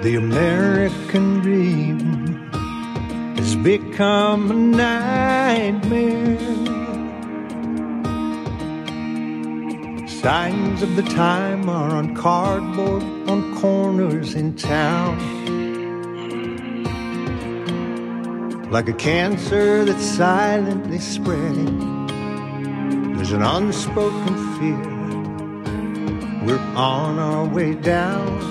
The American dream has become a nightmare. Signs of the time are on cardboard on corners in town. Like a cancer that's silently spreading, there's an unspoken fear. We're on our way down.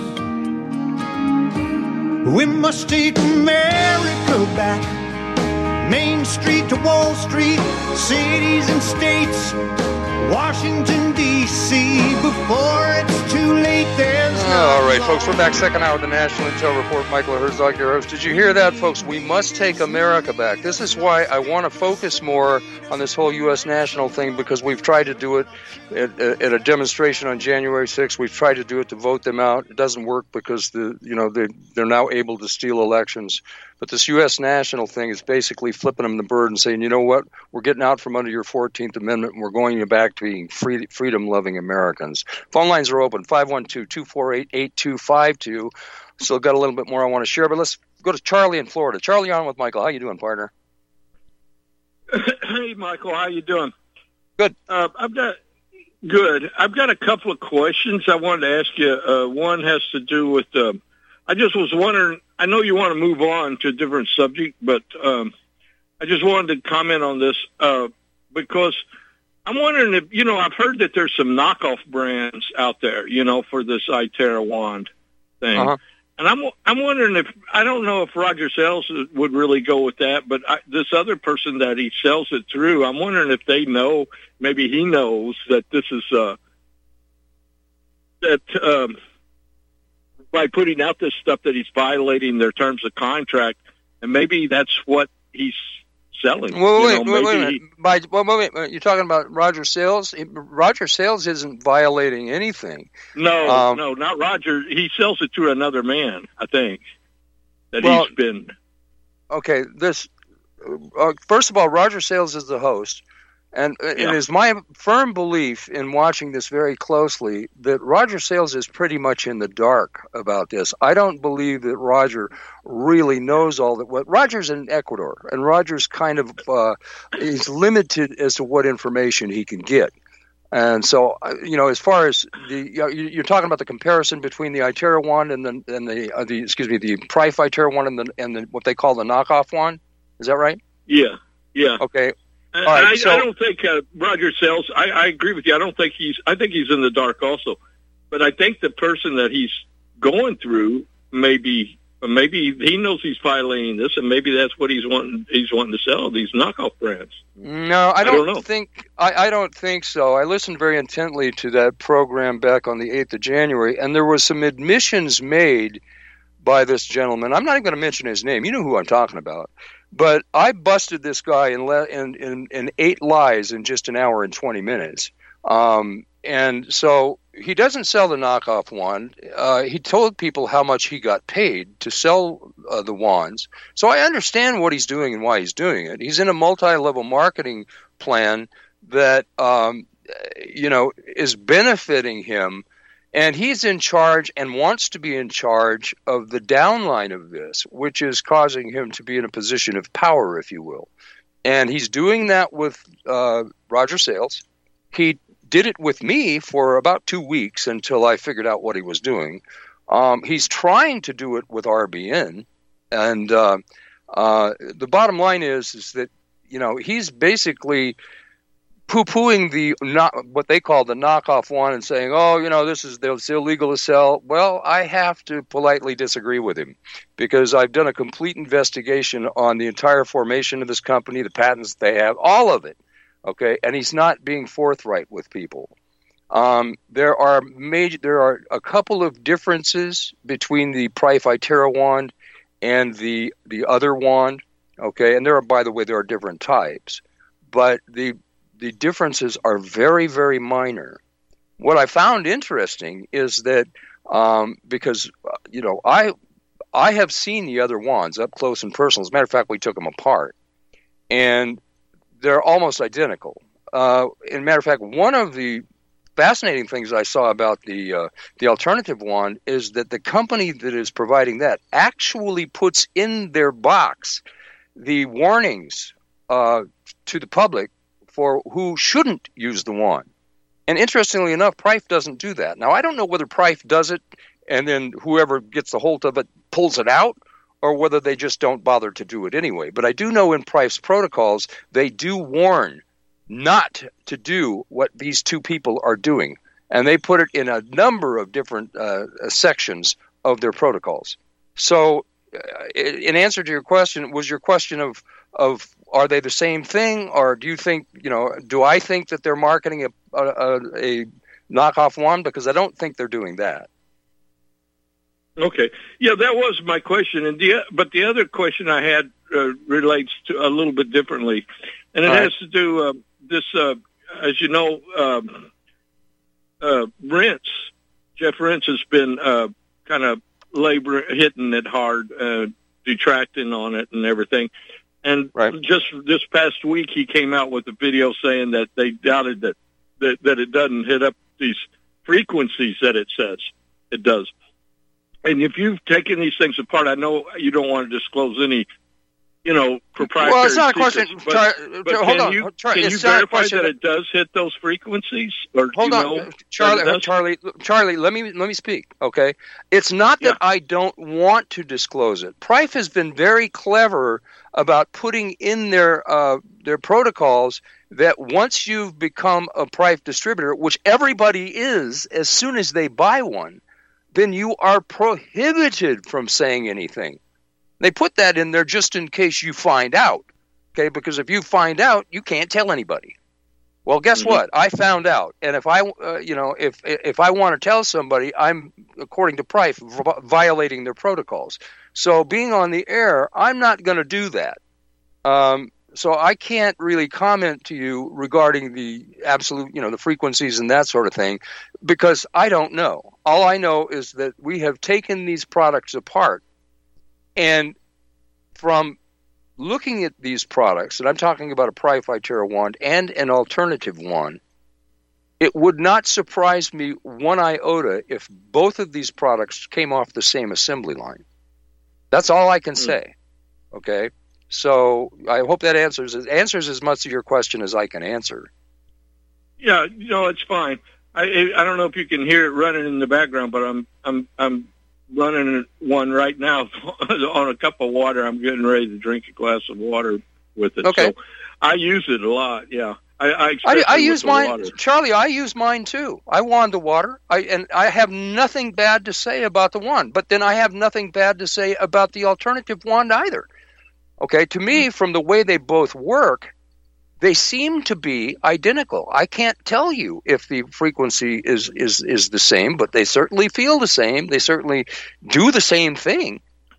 We must take America back. Main Street to Wall Street, cities and states, Washington, D.C., before it's too late, there's all right, folks, we're back. Second hour of the National Intel Report. Michael Herzog, your host. Did you hear that, folks? We must take America back. This is why I want to focus more on this whole U.S. national thing, because we've tried to do it at a demonstration on January 6th. We've tried to do it to vote them out. It doesn't work because they're now able to steal elections. But this U.S. national thing is basically flipping them the bird and saying, you know what, we're getting out from under your 14th Amendment and we're going back to being freedom-loving Americans. Phone lines are open, 512-248-8252. Still got a little bit more I want to share, but let's go to Charlie in Florida. Charlie, on with Michael. How you doing, partner? Hey, Michael, how you doing? Good. I've got a couple of questions I wanted to ask you. One has to do with I just was wondering, I know you want to move on to a different subject, but I just wanted to comment on this because I'm wondering if, I've heard that there's some knockoff brands out there, for this iTerra wand thing. Uh-huh. And I'm wondering if, I don't know if Roger Sales would really go with that, but this other person that he sells it through, I'm wondering if they know, maybe he knows that this is, by putting out this stuff that he's violating their terms of contract, and maybe that's what he's selling. Wait a minute. You're talking about Roger Sales? Roger Sales isn't violating anything. No, not Roger. He sells it to another man, I think, he's been... Okay, first of all, Roger Sales is the host. And it is my firm belief in watching this very closely that Roger Sales is pretty much in the dark about this. I don't believe that Roger really knows all that. What Roger's in Ecuador, and Roger's kind of he's limited as to what information he can get. And so, as far as you're talking about the comparison between the iTerra wand and the Prife iTerra wand and the what they call the knockoff wand. Is that right? Yeah. Okay. Right, I don't think Roger Sales. I agree with you. I think he's in the dark also, but I think the person that he's going through maybe he knows he's violating this, and maybe that's what he's wanting to sell, these knockoff brands. No, I don't think. I don't think so. I listened very intently to that program back on the 8th of January, and there was some admissions made by this gentleman. I'm not even going to mention his name. You know who I'm talking about. But I busted this guy in 8 lies in just an hour and 20 minutes. And so he doesn't sell the knockoff wand. He told people how much he got paid to sell the wands. So I understand what he's doing and why he's doing it. He's in a multi-level marketing plan that, is benefiting him. And he's in charge and wants to be in charge of the downline of this, which is causing him to be in a position of power, if you will. And he's doing that with Roger Sales. He did it with me for about 2 weeks until I figured out what he was doing. He's trying to do it with RBN. And the bottom line is that, he's basically poo-pooing what they call the knockoff wand and saying, this is illegal to sell. Well, I have to politely disagree with him because I've done a complete investigation on the entire formation of this company, the patents they have, all of it. Okay, and he's not being forthright with people. There are a couple of differences between the Prife iTerra wand and the other wand. Okay, and by the way, there are different types, but the differences are very, very minor. What I found interesting is that because I have seen the other wands up close and personal. As a matter of fact, we took them apart, and they're almost identical. As a matter of fact, one of the fascinating things I saw about the alternative wand is that the company that is providing that actually puts in their box the warnings to the public for who shouldn't use the wand. And interestingly enough, Prife doesn't do that. Now, I don't know whether Prife does it and then whoever gets a hold of it pulls it out, or whether they just don't bother to do it anyway. But I do know in Prife's protocols, they do warn not to do what these two people are doing. And they put it in a number of different sections of their protocols. So in answer to your question, was your question of are they the same thing, or do you think, do I think that they're marketing a knockoff wand? Because I don't think they're doing that. Okay. Yeah, that was my question. But the other question I had relates to a little bit differently. And it has to do as you know, Rentz, Jeff Rentz has been kind of hitting it hard, detracting on it and everything. And just this past week, he came out with a video saying that they doubted that it doesn't hit up these frequencies that it says it does. And if you've taken these things apart, I know you don't want to disclose any, proprietary. Well, it's not a secrets, question. But hold on. Can you verify that it does hit those frequencies? Or hold on, Charlie. Let me speak. Okay, it's not that I don't want to disclose it. Prife has been very clever about putting in their protocols that once you've become a Prife distributor, which everybody is, as soon as they buy one, then you are prohibited from saying anything. They put that in there just in case you find out, okay? Because if you find out, you can't tell anybody. Well, guess what? I found out, and if I want to tell somebody, I'm, according to Prife, violating their protocols. So being on the air, I'm not going to do that. So I can't really comment to you regarding the absolute, the frequencies and that sort of thing, because I don't know. All I know is that we have taken these products apart, and from looking at these products, and I'm talking about a Prife iTerra wand and an alternative wand, it would not surprise me one iota if both of these products came off the same assembly line. That's all I can say, okay? So I hope that answers as much of your question as I can answer. Yeah, it's fine. I don't know if you can hear it running in the background, but I'm running one right now on a cup of water. I'm getting ready to drink a glass of water with it. Okay. So I use it a lot. Yeah, I use mine, water. Charlie. I use mine too. I wand the water. I have nothing bad to say about the wand, but then I have nothing bad to say about the alternative wand either. Okay, to me, from the way they both work, they seem to be identical. I can't tell you if the frequency is the same, but they certainly feel the same. They certainly do the same thing.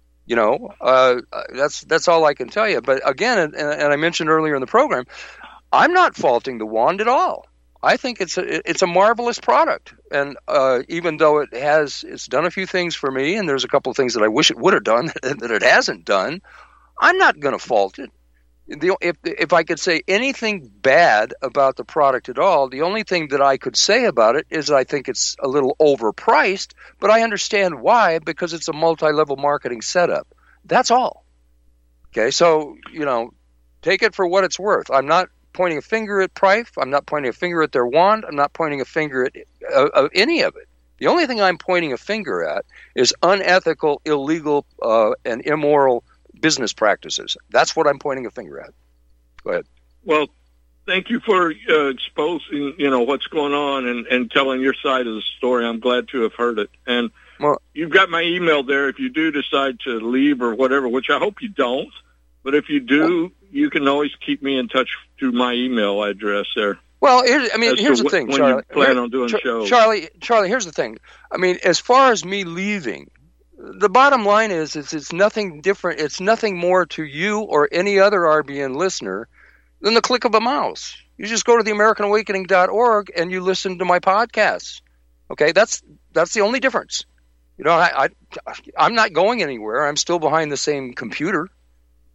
That's all I can tell you. But again, and I mentioned earlier in the program, I'm not faulting the wand at all. I think it's a marvelous product, and even though it's done a few things for me, and there's a couple of things that I wish it would have done that it hasn't done, I'm not going to fault it. If I could say anything bad about the product at all, the only thing that I could say about it is I think it's a little overpriced, but I understand why, because it's a multi-level marketing setup. That's all. Okay, so, take it for what it's worth. I'm not pointing a finger at Prife. I'm not pointing a finger at their wand. I'm not pointing a finger at any of it. The only thing I'm pointing a finger at is unethical, illegal, and immoral business practices. That's what I'm pointing a finger at. Go ahead. Well, thank you for exposing, what's going on and telling your side of the story. I'm glad to have heard it. And you've got my email there if you do decide to leave or whatever, which I hope you don't. But if you do, you can always keep me in touch through my email address there. Well, here's the thing, Charlie. When you plan on doing shows. Charlie, here's the thing. As far as me leaving, the bottom line is it's nothing different. It's nothing more to you or any other RBN listener than the click of a mouse. You just go to theAmericanAwakening.org and you listen to my podcasts. Okay, that's the only difference. I'm not going anywhere. I'm still behind the same computer.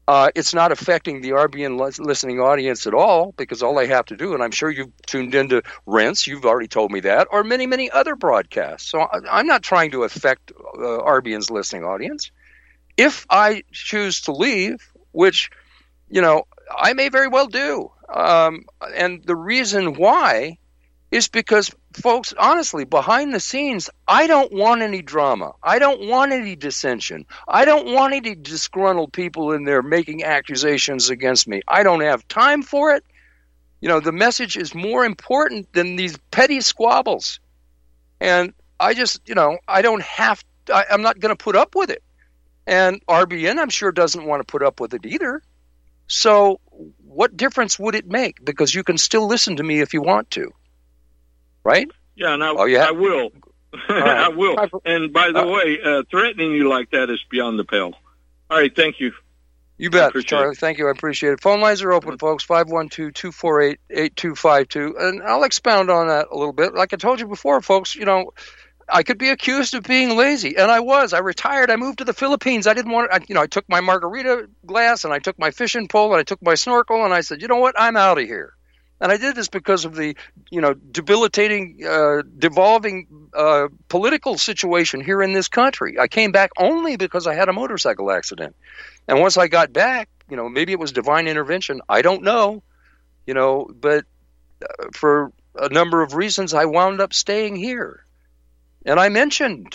It's not affecting the RBN listening audience at all, because all they have to do, and I'm sure you've tuned into Rents, you've already told me that, or many, many other broadcasts. So I'm not trying to affect RBN's listening audience. If I choose to leave, which, I may very well do, and the reason why is because, folks, honestly, behind the scenes, I don't want any drama. I don't want any dissension. I don't want any disgruntled people in there making accusations against me. I don't have time for it. The message is more important than these petty squabbles. And I just, I don't have to, I'm not going to put up with it. And RBN, I'm sure, doesn't want to put up with it either. So what difference would it make? Because you can still listen to me if you want to. Right? Yeah, and I will. Right. I will. And by the way, threatening you like that is beyond the pale. All right, thank you. You bet, Charlie. Thank you. I appreciate it. Phone lines are open, folks, 512-248-8252. And I'll expound on that a little bit. Like I told you before, folks, I could be accused of being lazy, and I was. I retired. I moved to the Philippines. I didn't want to, I took my margarita glass, and I took my fishing pole, and I took my snorkel, and I said, you know what? I'm out of here. And I did this because of the, debilitating, devolving political situation here in this country. I came back only because I had a motorcycle accident. And once I got back, maybe it was divine intervention. I don't know, but for a number of reasons, I wound up staying here. And I mentioned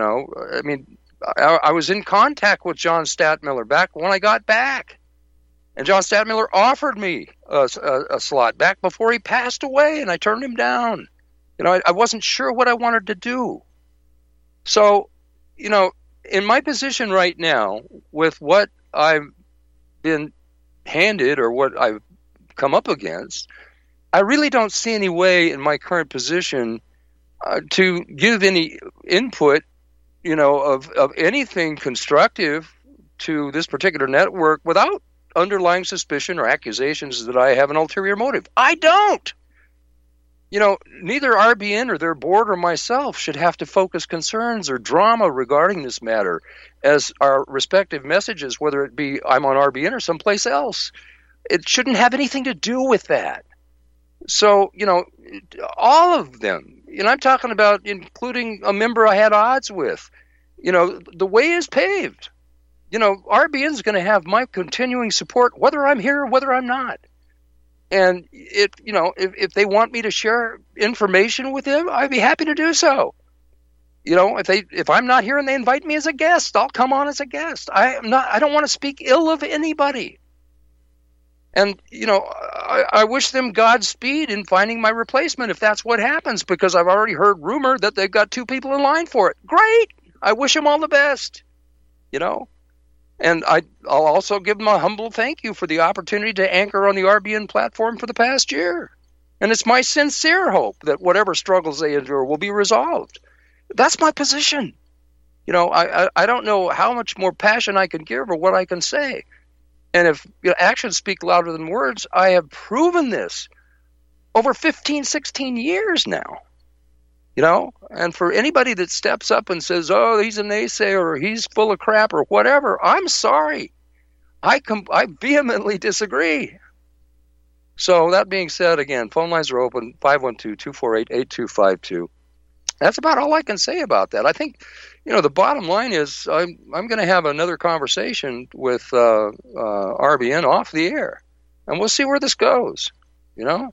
I was in contact with John Stadtmiller back when I got back. And John Stadtmiller offered me a slot back before he passed away, and I turned him down. I wasn't sure what I wanted to do. So, in my position right now, with what I've been handed or what I've come up against, I really don't see any way in my current position to give any input, of anything constructive to this particular network without underlying suspicion or accusations that I have an ulterior motive. I don't. Neither RBN or their board or myself should have to focus concerns or drama regarding this matter as our respective messages, whether it be I'm on RBN or someplace else. It shouldn't have anything to do with that. So, all of them, I'm talking about including a member I had odds with, the way is paved. RBN's going to have my continuing support, whether I'm here or whether I'm not. And if they want me to share information with them, I'd be happy to do so. If I'm not here and they invite me as a guest, I'll come on as a guest. I don't want to speak ill of anybody. And, I wish them Godspeed in finding my replacement if that's what happens, because I've already heard rumor that they've got 2 people in line for it. Great. I wish them all the best, And I'll also give them a humble thank you for the opportunity to anchor on the RBN platform for the past year. And it's my sincere hope that whatever struggles they endure will be resolved. That's my position. I don't know how much more passion I can give or what I can say. And if actions speak louder than words, I have proven this over 15, 16 years now. And for anybody that steps up and says, oh, he's a naysayer or he's full of crap or whatever, I'm sorry. I vehemently disagree. So that being said, again, phone lines are open, 512-248-8252. That's about all I can say about that. I think, the bottom line is I'm going to have another conversation with RBN off the air, and we'll see where this goes, I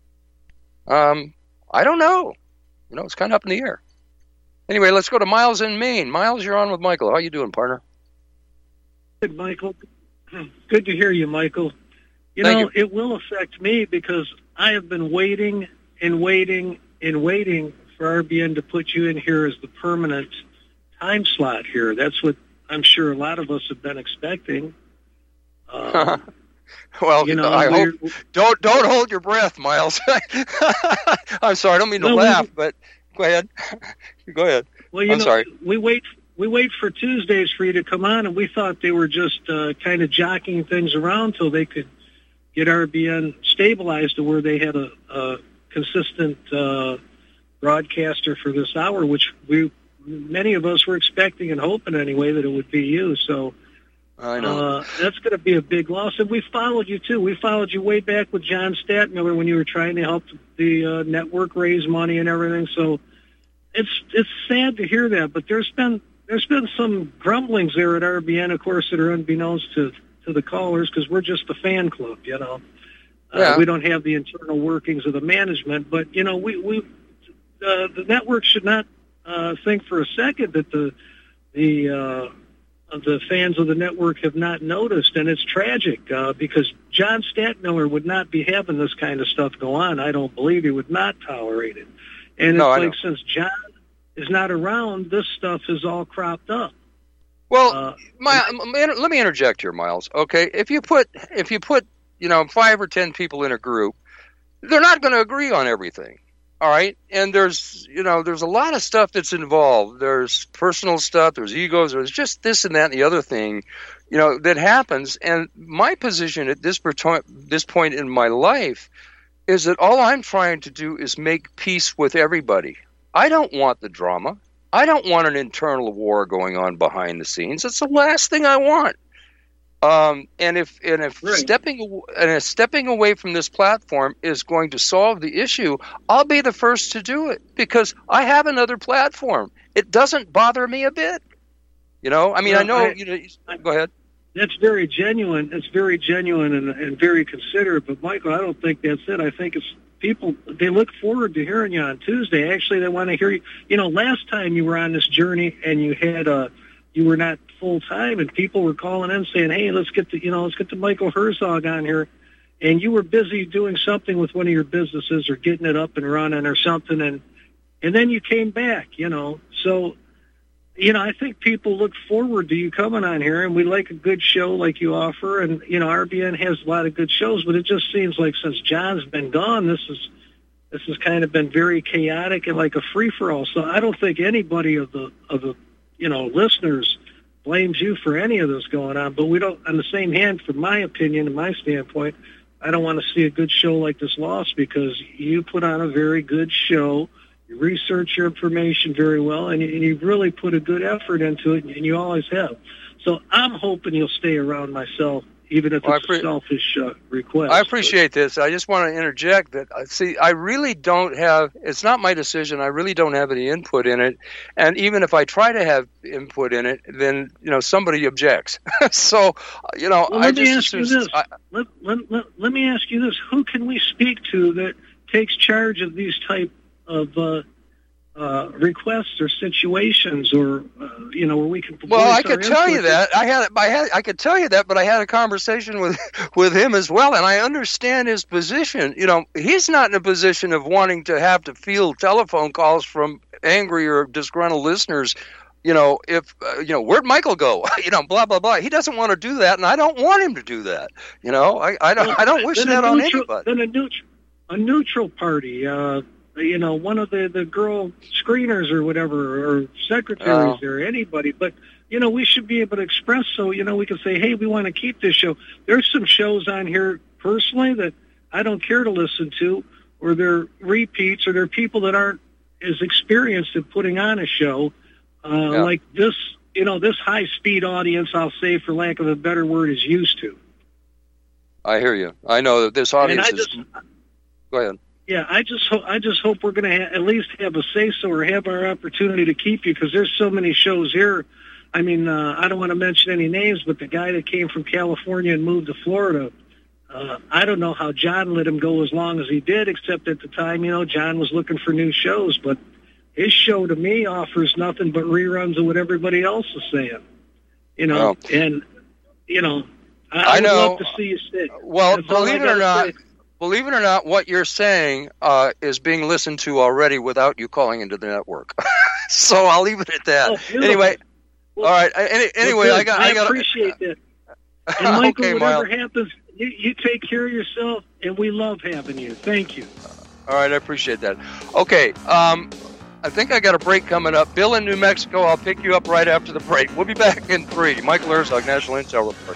don't know. It's kind of up in the air. Anyway, let's go to Miles in Maine. Miles, you're on with Michael. How you doing, partner? Good, Michael. Good to hear you, Michael. It will affect me because I have been waiting and waiting and waiting for RBN to put you in here as the permanent time slot here. That's what I'm sure a lot of us have been expecting. Well, I hope don't hold your breath, Miles. I'm sorry, I don't mean to laugh, but go ahead. Go ahead. Well, I'm sorry. We wait for Tuesdays for you to come on, and we thought they were just kind of jockeying things around till they could get RBN stabilized to where they had a consistent broadcaster for this hour, which many of us were expecting and hoping anyway that it would be you. So I know. That's going to be a big loss. And we followed you, too. We followed you way back with John Stadtmiller when you were trying to help the network raise money and everything. So it's sad to hear that. But there's been some grumblings there at RBN, of course, that are unbeknownst to the callers because we're just a fan club, you know. Yeah. We don't have the internal workings of the management. But, you know, the network should not think for a second that the fans of the network have not noticed, and it's tragic because John Stadtmiller would not be having this kind of stuff go on. I don't believe he would not tolerate it. And it's like since John is not around, this stuff is all cropped up. Well, let me interject here, Miles. Okay, if you put 5 or 10 people in a group, they're not going to agree on everything. All right, and there's a lot of stuff that's involved. There's personal stuff, there's egos, there's just this and that and the other thing, that happens. And my position at this point in my life is that all I'm trying to do is make peace with everybody. I don't want the drama. I don't want an internal war going on behind the scenes. It's the last thing I want. And if right. stepping away from this platform is going to solve the issue, I'll be the first to do it because I have another platform. It doesn't bother me a bit. Go ahead. That's very genuine. It's very genuine and very considerate. But Michael, I don't think that's it. I think it's people. They look forward to hearing you on Tuesday. Actually, they want to hear you. Last time you were on this journey and you had you were not full time, and people were calling in saying, "Hey, let's get the Michael Herzog on here," and you were busy doing something with one of your businesses or getting it up and running or something, and then you came back, So, I think people look forward to you coming on here, and we like a good show like you offer, and RBN has a lot of good shows, but it just seems like since John's been gone, this has kind of been very chaotic and like a free for all. So I don't think anybody of the listeners blames you for any of this going on, but we don't, on the same hand, from my opinion and my standpoint, I don't want to see a good show like this lost because you put on a very good show, you research your information very well, and you've really put a good effort into it, and you always have. So I'm hoping you'll stay around myself, even if it's a selfish request. I appreciate this. I just want to interject that, I really don't have, it's not my decision. I really don't have any input in it. And even if I try to have input in it, then, somebody objects. So, let me ask you this. Let me ask you this. Who can we speak to that takes charge of these type of requests or situations, or where we can. Well, I could tell you that I could tell you that, but I had a conversation with him as well, and I understand his position. He's not in a position of wanting to have to field telephone calls from angry or disgruntled listeners. Where'd Michael go? Blah blah blah. He doesn't want to do that, and I don't want him to do that. I don't wish that on anybody. Then a neutral party. One of the girl screeners or whatever, or secretaries or anybody. But, we should be able to express so, we can say, hey, we want to keep this show. There's some shows on here personally that I don't care to listen to, or they're repeats, or they're people that aren't as experienced in putting on a show like this, this high-speed audience, I'll say, for lack of a better word, is used to. I hear you. I know that this audience Go ahead. Yeah, I just hope we're going to at least have a say-so or have our opportunity to keep you, because there's so many shows here. I mean, I don't want to mention any names, but the guy that came from California and moved to Florida, I don't know how John let him go as long as he did, except at the time, John was looking for new shows. But his show, to me, offers nothing but reruns of what everybody else is saying. And, I would love to see you stick. Well, believe it or not, what you're saying is being listened to already without you calling into the network. So I'll leave it at that. Anyway, all right. Anyway, I appreciate that. And Michael, okay, whatever happens, you take care of yourself, and we love having you. Thank you. All right, I appreciate that. Okay, I think I got a break coming up. Bill in New Mexico, I'll pick you up right after the break. We'll be back in 3. Michael Herzog, National Intel Report.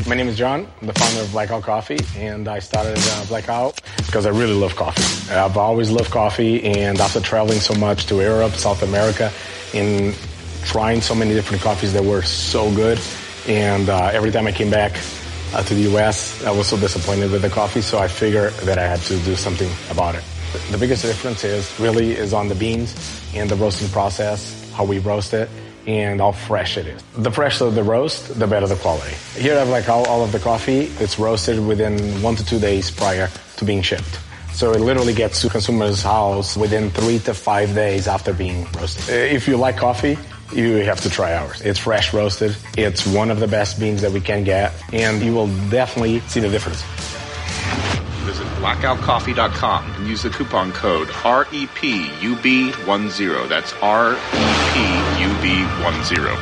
My name is John. I'm the founder of Blackout Coffee, and I started Blackout because I really love coffee. I've always loved coffee, and after traveling so much to Europe, South America, and trying so many different coffees that were so good, and every time I came back to the U.S., I was so disappointed with the coffee, so I figured that I had to do something about it. The biggest difference is on the beans and the roasting process, how we roast it, and how fresh it is. The fresher the roast, the better the quality. Here I have like all of the coffee. It's roasted within 1 to 2 days prior to being shipped. So it literally gets to consumers' house within 3 to 5 days after being roasted. If you like coffee, you have to try ours. It's fresh roasted. It's one of the best beans that we can get, and you will definitely see the difference. Visit blackoutcoffee.com and use the coupon code REPUB10. That's REPUB10.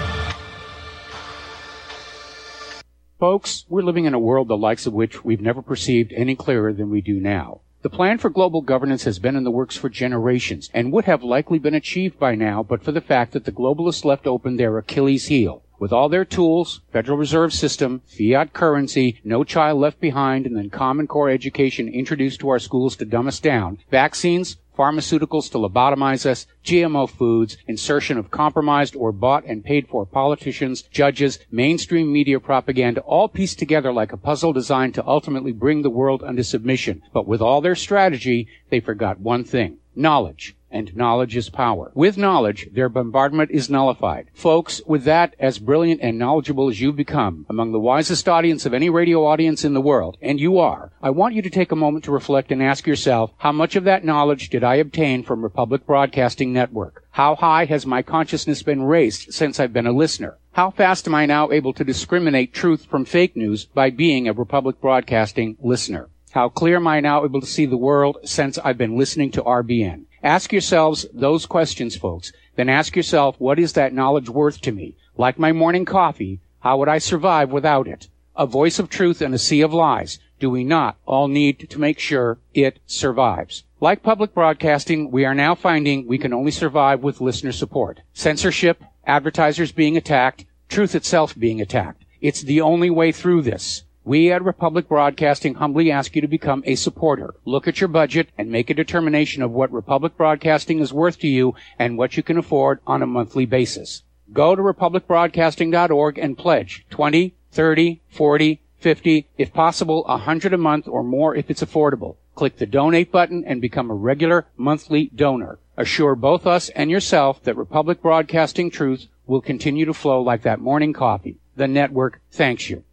Folks, we're living in a world the likes of which we've never perceived any clearer than we do now. The plan for global governance has been in the works for generations and would have likely been achieved by now but for the fact that the globalists left open their Achilles heel. With all their tools, Federal Reserve System, fiat currency, no child left behind, and then Common Core education introduced to our schools to dumb us down, vaccines, pharmaceuticals to lobotomize us, GMO foods, insertion of compromised or bought and paid for politicians, judges, mainstream media propaganda, all pieced together like a puzzle designed to ultimately bring the world under submission. But with all their strategy, they forgot one thing: knowledge. And knowledge is power. With knowledge, their bombardment is nullified. Folks, with that, as brilliant and knowledgeable as you've become, among the wisest audience of any radio audience in the world, and you are, I want you to take a moment to reflect and ask yourself, how much of that knowledge did I obtain from Republic Broadcasting Network? How high has my consciousness been raised since I've been a listener? How fast am I now able to discriminate truth from fake news by being a Republic Broadcasting listener? How clear am I now able to see the world since I've been listening to RBN? Ask yourselves those questions, folks. Then ask yourself, what is that knowledge worth to me? Like my morning coffee, how would I survive without it? A voice of truth in a sea of lies. Do we not all need to make sure it survives? Like public broadcasting, we are now finding we can only survive with listener support. Censorship, advertisers being attacked, truth itself being attacked. It's the only way through this. We at Republic Broadcasting humbly ask you to become a supporter. Look at your budget and make a determination of what Republic Broadcasting is worth to you and what you can afford on a monthly basis. Go to republicbroadcasting.org and pledge $20, $30, $40, $50, if possible, $100 a month or more if it's affordable. Click the donate button and become a regular monthly donor. Assure both us and yourself that Republic Broadcasting truth will continue to flow like that morning coffee. The network thanks you.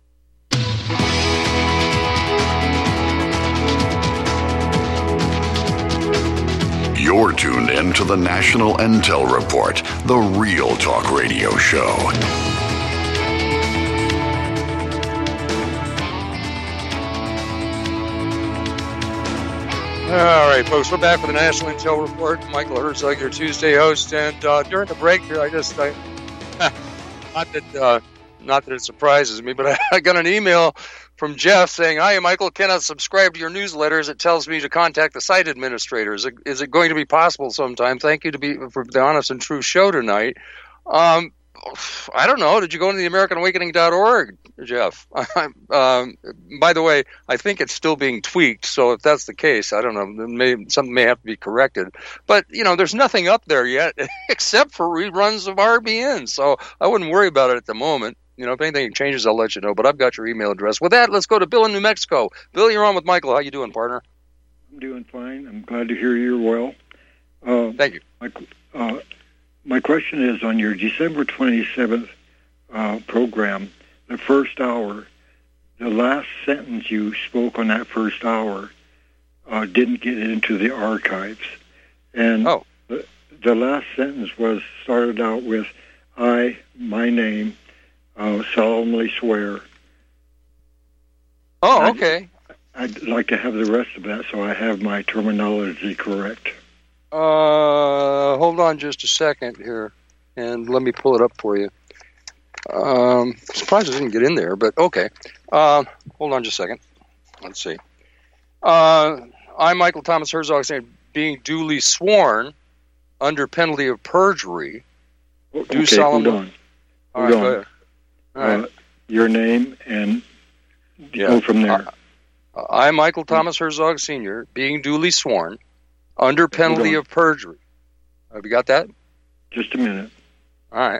You're tuned in to the National Intel Report, the Real Talk Radio Show. All right, folks, we're back with the National Intel Report. Michael Herzog, your Tuesday host, and during the break here, not that it surprises me, but I got an email from Jeff saying, "Hi, Michael, cannot subscribe to your newsletters. It tells me to contact the site administrator. Is it going to be possible sometime? Thank you for the honest and true show tonight." I don't know. Did you go to the AmericanAwakening.org, Jeff? By the way, I think it's still being tweaked, so if that's the case, I don't know. Something may have to be corrected. But, there's nothing up there yet except for reruns of RBN, so I wouldn't worry about it at the moment. If anything changes, I'll let you know. But I've got your email address. With that, let's go to Bill in New Mexico. Bill, you're on with Michael. How you doing, partner? I'm doing fine. I'm glad to hear you're well. Thank you. My question is, on your December 27th program, the first hour, the last sentence you spoke on that first hour didn't get into the archives. And the last sentence started out with, my name, solemnly swear. Oh, okay. I'd like to have the rest of that so I have my terminology correct. Hold on just a second here, and let me pull it up for you. Surprised I didn't get in there, but okay. Hold on just a second. Let's see. I'm Michael Thomas Herzog, saying being duly sworn under penalty of perjury. Okay, hold on. All right, go ahead. All right. Your name and go from there. I, Michael Thomas Herzog Sr., being duly sworn, under penalty of perjury. Have you got that? Just a minute. All right.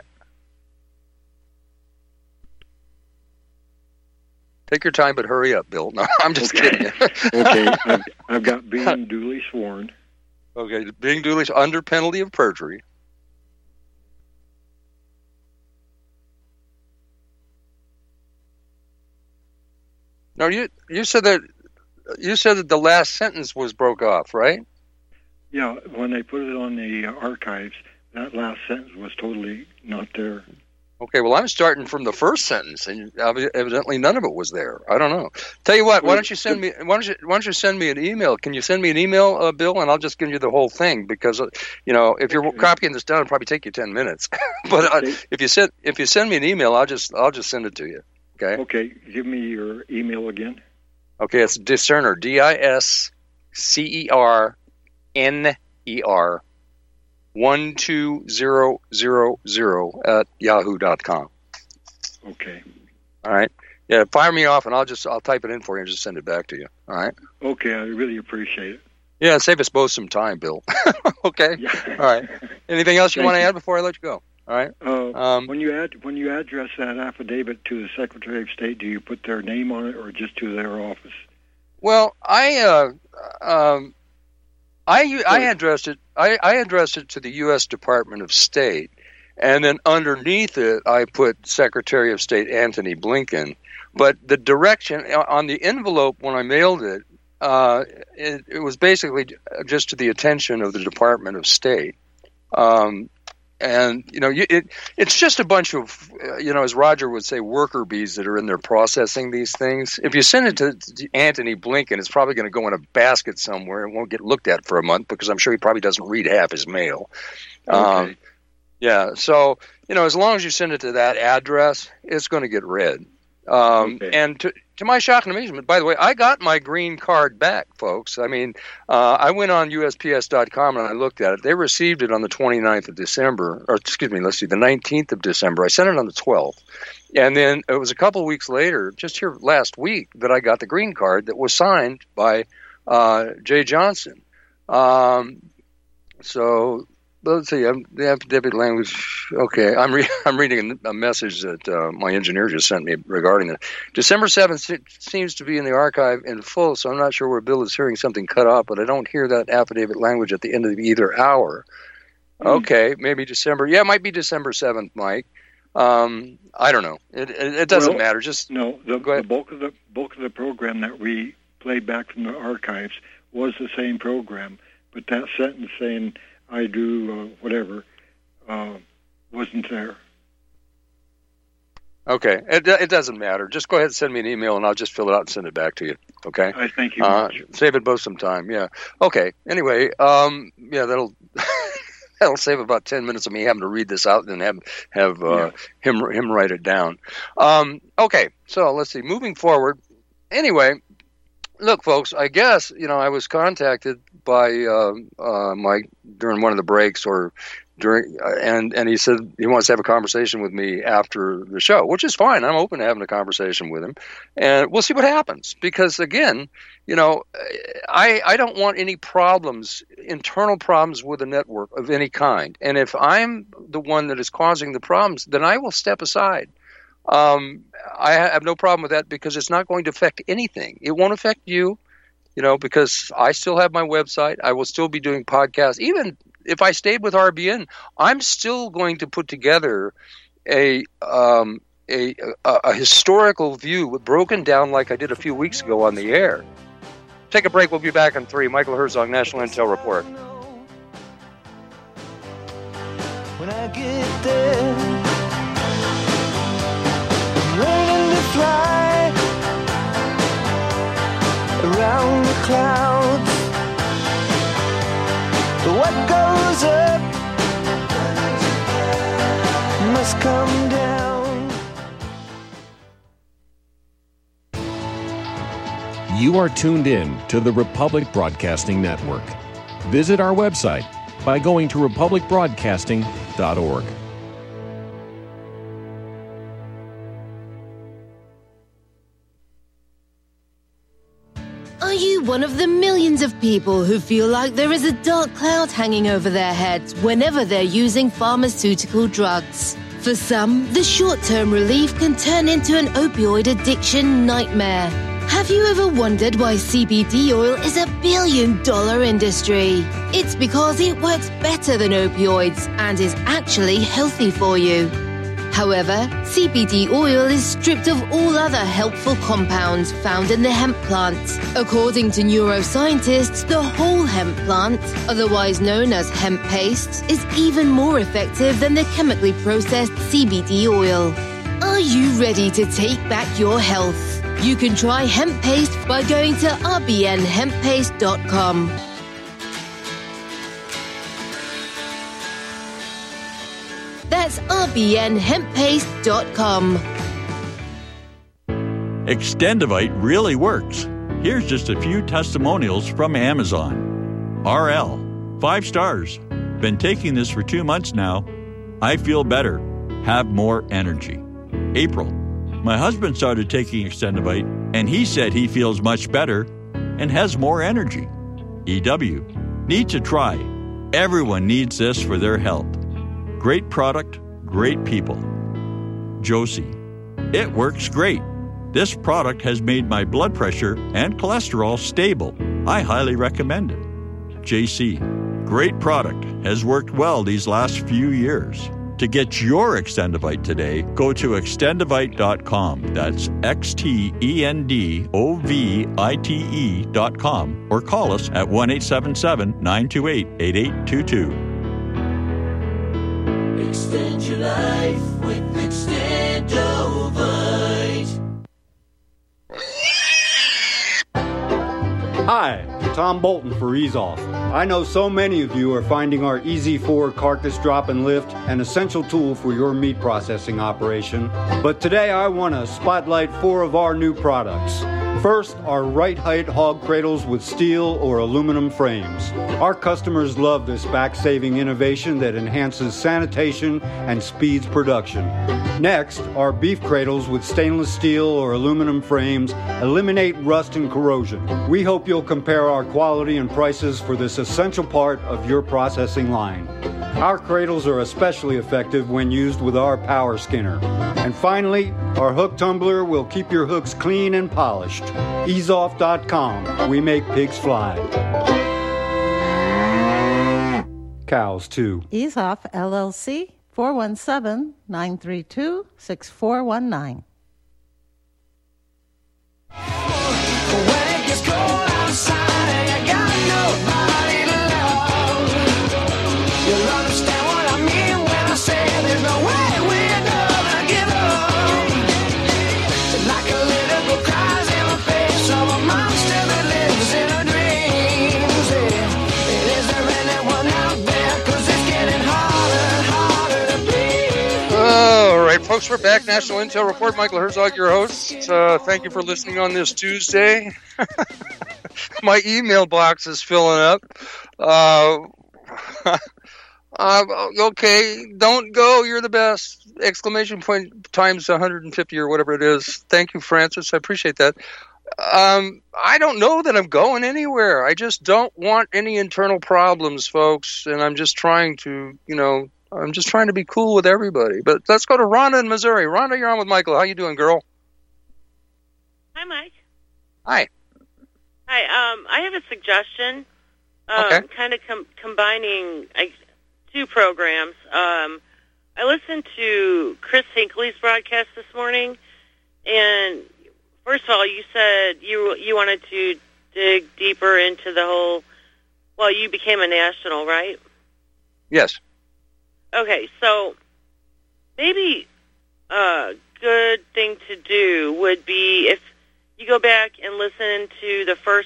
Take your time, but hurry up, Bill. No, I'm just kidding. Okay, I've got being duly sworn. Okay, being duly under penalty of perjury. No, you said that the last sentence was broke off, right? Yeah, when they put it on the archives, that last sentence was totally not there. Okay, well, I'm starting from the first sentence, and evidently none of it was there. I don't know. Tell you what, why don't you send me an email? Can you send me an email, Bill, and I'll just give you the whole thing, because if you're copying this down, it'll probably take you 10 minutes. But if you send me an email, I'll just send it to you. Okay. Okay. Give me your email again. Okay, it's Discerner, DISCERNER 12000 at yahoo.com. Okay. All right. Yeah, fire me off, and I'll type it in for you and just send it back to you. All right. Okay, I really appreciate it. Yeah, save us both some time, Bill. Okay. Yeah. All right. Anything else you want to add before I let you go? All right. When you address that affidavit to the Secretary of State, do you put their name on it or just to their office? Well, I addressed it to the U.S. Department of State, and then underneath it I put Secretary of State Antony Blinken. But the direction on the envelope when I mailed it, it was basically just to the attention of the Department of State. And it's just a bunch of as Roger would say, worker bees that are in there processing these things. If you send it to Antony Blinken, it's probably going to go in a basket somewhere and won't get looked at for a month, because I'm sure he probably doesn't read half his mail. Okay. Yeah, so as long as you send it to that address, it's going to get read. Okay. And to my shock and amazement, by the way, I got my green card back, folks. I mean, I went on USPS.com and I looked at it. They received it on the 29th of December, or excuse me, the 19th of December. I sent it on the 12th. And then it was a couple of weeks later, just here last week, that I got the green card that was signed by Jay Johnson. So let's see, the affidavit language. Okay, I'm reading a message that my engineer just sent me regarding it. December 7th seems to be in the archive in full, so I'm not sure where Bill is hearing something cut off, but I don't hear that affidavit language at the end of either hour. Okay, maybe December. Yeah, it might be December 7th, Mike. I don't know. It doesn't matter. Just the bulk of the program that we played back from the archives was the same program, but that sentence saying I do whatever wasn't there. Okay, it doesn't matter. Just go ahead and send me an email, and I'll just fill it out and send it back to you. Okay. I thank you much. Save it both some time. Yeah. Okay. Anyway, that'll save about 10 minutes of me having to read this out and have him write it down. Okay. So let's see. Moving forward. Anyway, look, folks. I guess I was contacted by Mike during one of the breaks and he said he wants to have a conversation with me after the show, which is fine. I'm open to having a conversation with him, and we'll see what happens. Because again, I don't want any internal problems with the network of any kind. And if I'm the one that is causing the problems, then I will step aside. I have no problem with that, because it's not going to affect anything. It won't affect you, because I still have my website. I will still be doing podcasts. Even if I stayed with RBN, I'm still going to put together a historical view broken down like I did a few weeks ago on the air. Take a break. We'll be back in 3. Michael Herzog, National Intel Report. When I get there, I'm learning to fly around the clouds. What goes up must come down. You are tuned in to the Republic Broadcasting Network. Visit our website by going to republicbroadcasting.org. Are you one of the millions of people who feel like there is a dark cloud hanging over their heads whenever they're using pharmaceutical drugs? For some, the short-term relief can turn into an opioid addiction nightmare. Have you ever wondered why CBD oil is a billion-dollar industry? It's because it works better than opioids and is actually healthy for you. However, CBD oil is stripped of all other helpful compounds found in the hemp plant. According to neuroscientists, the whole hemp plant, otherwise known as hemp paste, is even more effective than the chemically processed CBD oil. Are you ready to take back your health? You can try hemp paste by going to rbnhemppaste.com. That's rbnhemppaste.com. Extendivite really works. Here's just a few testimonials from Amazon. RL, 5 stars. Been taking this for 2 months now. I feel better. Have more energy. April, my husband started taking Extendivite, and he said he feels much better and has more energy. EW, need to try. Everyone needs this for their health. Great product, great people. Josie, it works great. This product has made my blood pressure and cholesterol stable. I highly recommend it. JC, great product, has worked well these last few years. To get your Extendivite today, go to extendivite.com. That's XTENDOVITE.com or call us at 1-877-928-8822. Extend your life with Extendovite. Hi, Tom Bolton for Ease Off. I know so many of you are finding our Easy 4 carcass drop and lift an essential tool for your meat processing operation. But today I want to spotlight 4 of our new products. First, our right height hog cradles with steel or aluminum frames. Our customers love this back-saving innovation that enhances sanitation and speeds production. Next, our beef cradles with stainless steel or aluminum frames eliminate rust and corrosion. We hope you'll compare our quality and prices for this essential part of your processing line. Our cradles are especially effective when used with our power skinner. And finally, our hook tumbler will keep your hooks clean and polished. EaseOff.com. We make pigs fly. Cows, too. Ease Off, LLC, 417-932-6419. When it gets cold outside and you got nobody to love, you'll understand what I mean when I say there's no way we're gonna give up. Like a little girl cries in the face of a monster that lives in her dreams. Yeah. Is there anyone out there? 'Cause it's getting harder and harder to breathe. All right, folks, we're back. National Intel Report. Michael Herzog, your host. Thank you for listening on this Tuesday. My email box is filling up. Okay, don't go. You're the best. Exclamation point times 150 or whatever it is. Thank you, Francis. I appreciate that. I don't know that I'm going anywhere. I just don't want any internal problems, folks. And I'm just trying to, I'm just trying to be cool with everybody. But let's go to Rhonda in Missouri. Rhonda, you're on with Michael. How you doing, girl? Hi, Mike. Hi. Hi. I have a suggestion. Okay. Kind of combining two programs. I listened to Chris Hinckley's broadcast this morning, and first of all, you said you wanted to dig deeper into the whole. Well, you became a national, right? Yes. Okay, so maybe a good thing to do would be if you go back and listen to the first,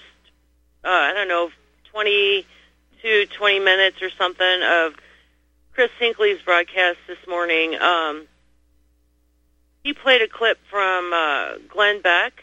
20 minutes or something of Chris Hinckley's broadcast this morning. He played a clip from Glenn Beck,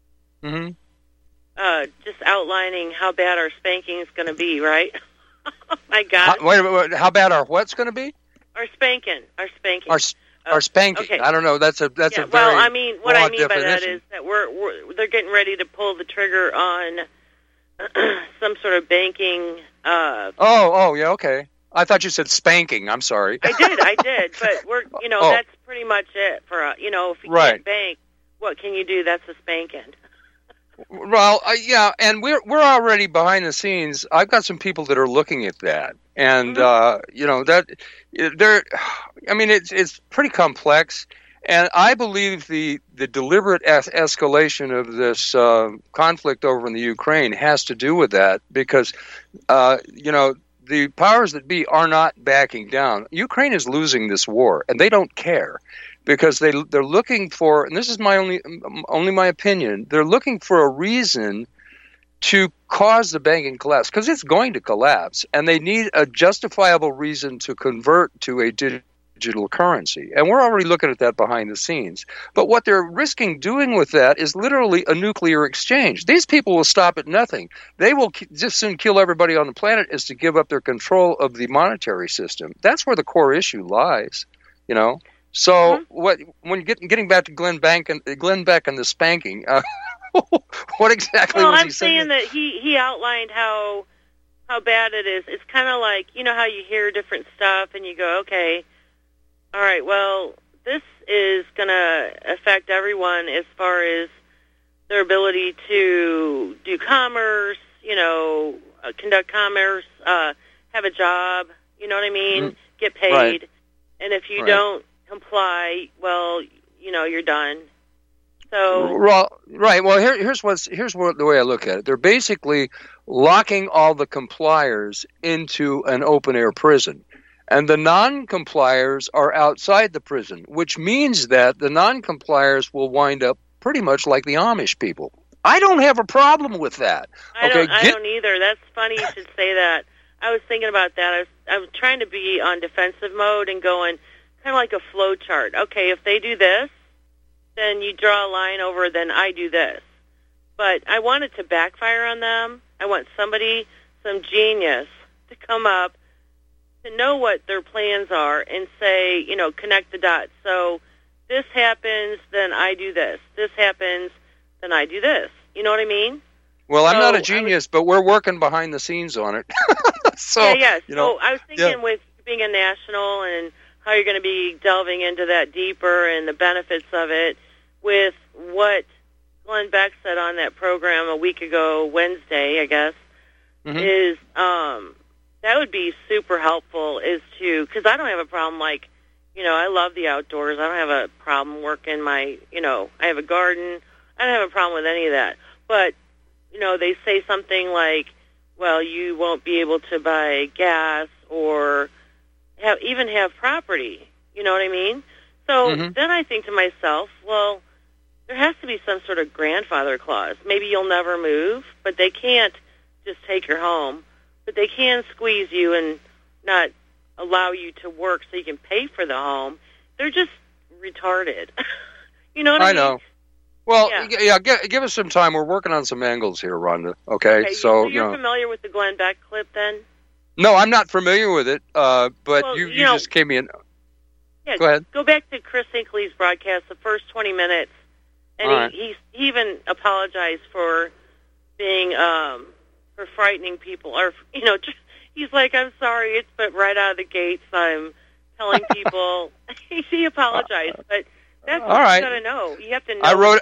just outlining how bad our spanking is going to be, right? Oh, my God. Wait, how bad our what's going to be? Our spanking. Our spanking. Okay. I don't know. That's a very well. I mean, what I mean by that definition. is that they're getting ready to pull the trigger on some sort of banking. Oh, yeah, okay. I thought you said spanking. I'm sorry. I did, but we're that's pretty much it for if you can't bank, what can you do? That's a spanking. Well, yeah, and we're already behind the scenes. I've got some people that are looking at that, and that they're. I mean, it's pretty complex, and I believe the deliberate escalation of this conflict over in the Ukraine has to do with that because, the powers that be are not backing down. Ukraine is losing this war, and they don't care. Because they're looking for, and this is my only my opinion, they're looking for a reason to cause the banking collapse, because it's going to collapse, and they need a justifiable reason to convert to a digital currency. And we're already looking at that behind the scenes. But what they're risking doing with that is literally a nuclear exchange. These people will stop at nothing. They will just soon kill everybody on the planet is to give up their control of the monetary system. That's where the core issue lies, So when getting back to Glenn Beck and the spanking, what exactly was he saying? I'm saying that he outlined how bad it is. It's kind of like, how you hear different stuff and you go, okay, all right, well, this is going to affect everyone as far as their ability to do commerce, conduct commerce, have a job, you know what I mean, get paid. Right. And if you don't comply, well, you're done. So right. Well, here's the way I look at it. They're basically locking all the compliers into an open air prison, and the non-compliers are outside the prison, which means that the non-compliers will wind up pretty much like the Amish people. I don't have a problem with that. I don't either. That's funny you should say that. I was thinking about that. I was trying to be on defensive mode and going kind of like a flow chart. Okay, if they do this, then you draw a line over, then I do this. But I want it to backfire on them. I want some genius, to come up, to know what their plans are and say, connect the dots. So this happens, then I do this. This happens, then I do this. You know what I mean? Well, I'm not a genius, but we're working behind the scenes on it. So I was thinking with being a national and how you're going to be delving into that deeper and the benefits of it with what Glenn Beck said on that program a week ago, Wednesday, I guess, is that would be super helpful because I don't have a problem I love the outdoors. I don't have a problem working I have a garden. I don't have a problem with any of that. But, they say something like, well, you won't be able to buy gas or even have property. You know what I mean? So then I think to myself, well, there has to be some sort of grandfather clause. Maybe you'll never move, but they can't just take your home. But they can squeeze you and not allow you to work so you can pay for the home. They're just retarded. You know what I mean? I know. Well, give us some time. We're working on some angles here, Rhonda. Okay, so you're familiar with the Glenn Beck clip then? No, I'm not familiar with it, but you just came in. Yeah, go ahead. Go back to Chris Hinckley's broadcast, the first 20 minutes, and he even apologized for being for frightening people, or he's like, I'm sorry, but right out of the gates, I'm telling people. He apologized, but that's what you got to know. You have to know.